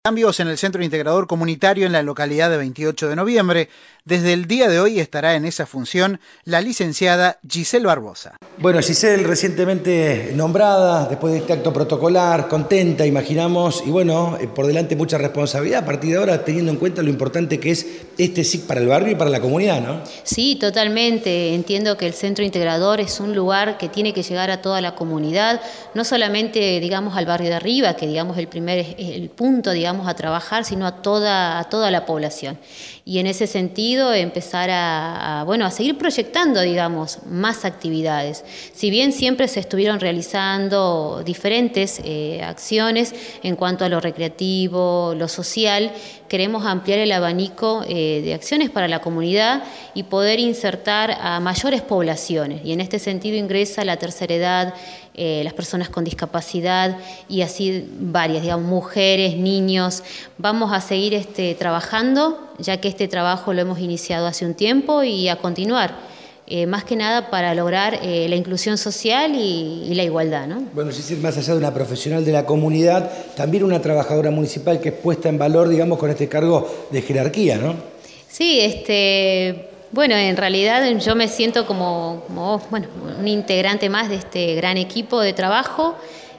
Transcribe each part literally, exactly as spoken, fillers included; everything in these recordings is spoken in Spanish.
Cambios en el Centro Integrador Comunitario en la localidad de veintiocho de noviembre. Desde el día de hoy estará en esa función la licenciada Giselle Barbosa. Bueno, Giselle recientemente nombrada, después de este acto protocolar, contenta, imaginamos, y bueno, por delante mucha responsabilidad a partir de ahora, teniendo en cuenta lo importante que es este S I C para el barrio y para la comunidad, ¿no? Sí, totalmente. Entiendo que el Centro Integrador es un lugar que tiene que llegar a toda la comunidad, no solamente, digamos, al barrio de arriba, que digamos el primer el punto, digamos, a trabajar, sino a toda, a toda la población. Y en ese sentido empezar a, a, bueno, a seguir proyectando, digamos, más actividades. Si bien siempre se estuvieron realizando diferentes eh, acciones en cuanto a lo recreativo, lo social, queremos ampliar el abanico eh, de acciones para la comunidad y poder insertar a mayores poblaciones. Y en este sentido ingresa la tercera edad, eh, las personas con discapacidad y así varias, digamos, mujeres, niños. Vamos a seguir este, trabajando, ya que este trabajo lo hemos iniciado hace un tiempo y a continuar. Eh, más que nada para lograr eh, la inclusión social y, y la igualdad, ¿no? Bueno, Giselle, más allá de una profesional de la comunidad, también una trabajadora municipal que es puesta en valor, digamos, con este cargo de jerarquía, ¿no? Sí, este, bueno, en realidad yo me siento como, como bueno, un integrante más de este gran equipo de trabajo.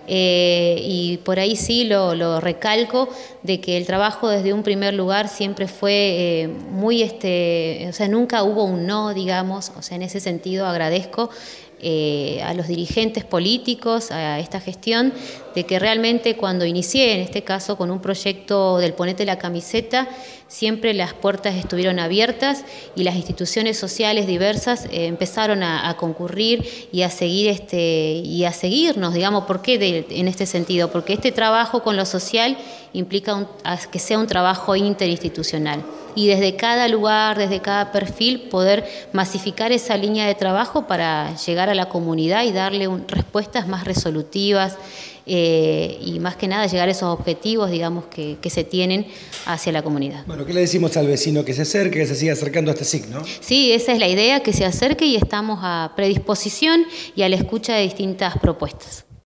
Eh, y por ahí sí lo, lo recalco de que el trabajo desde un primer lugar siempre fue eh, muy, este, o sea, nunca hubo un no, digamos, o sea, en ese sentido agradezco eh, a los dirigentes políticos, a esta gestión, de que realmente cuando inicié, en este caso con un proyecto del Ponete la Camiseta, siempre las puertas estuvieron abiertas y las instituciones sociales diversas eh, empezaron a, a concurrir y a seguir este y a seguirnos, digamos, ¿por qué de, en este sentido? Porque este trabajo con lo social implica un, que sea un trabajo interinstitucional y desde cada lugar, desde cada perfil, poder masificar esa línea de trabajo para llegar a la comunidad y darle un, respuestas más resolutivas eh, y más que nada llegar a esos objetivos, digamos, que, que se tienen hacia la comunidad. Bueno, ¿qué le decimos al vecino? Que se acerque, que se siga acercando a este S I C, ¿no? Sí, esa es la idea, que se acerque y estamos a predisposición y a la escucha de distintas propuestas.